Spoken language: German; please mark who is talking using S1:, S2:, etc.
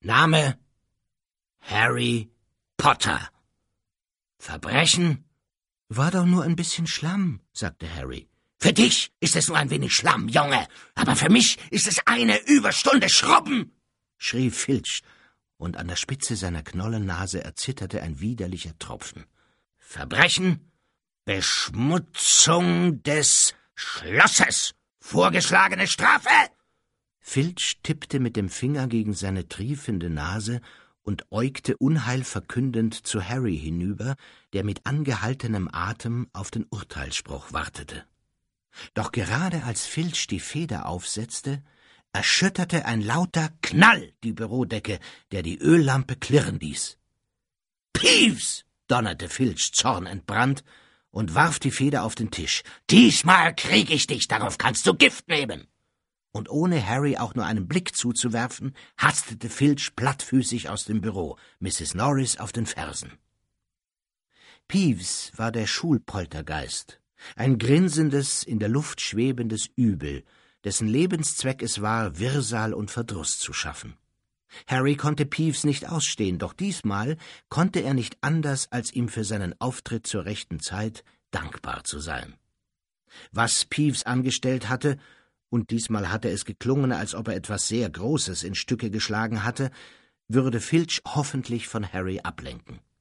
S1: Name Harry Potter. Verbrechen? War doch nur ein bisschen Schlamm, sagte Harry. Für dich ist es nur ein wenig Schlamm, Junge, aber für mich ist es eine Überstunde Schrubben, schrie Filch, und an der Spitze seiner Knollennase erzitterte ein widerlicher Tropfen. Verbrechen? Beschmutzung des Schlosses. Vorgeschlagene Strafe? Filch tippte mit dem Finger gegen seine triefende Nase und äugte unheilverkündend zu Harry hinüber, der mit angehaltenem Atem auf den Urteilsspruch wartete. Doch gerade als Filch die Feder aufsetzte, erschütterte ein lauter Knall die Bürodecke, der die Öllampe klirren ließ. »Peeves«, donnerte Filch zornentbrannt und warf die Feder auf den Tisch. »Diesmal krieg ich dich, darauf kannst du Gift nehmen!« Und ohne Harry auch nur einen Blick zuzuwerfen, hastete Filch plattfüßig aus dem Büro, Mrs. Norris auf den Fersen. Peeves war der Schulpoltergeist, ein grinsendes, in der Luft schwebendes Übel, dessen Lebenszweck es war, Wirrsal und Verdruss zu schaffen. Harry konnte Peeves nicht ausstehen, doch diesmal konnte er nicht anders, als ihm für seinen Auftritt zur rechten Zeit dankbar zu sein. Was Peeves angestellt hatte, und diesmal hatte es geklungen, als ob er etwas sehr Großes in Stücke geschlagen hatte, würde Filch hoffentlich von Harry ablenken.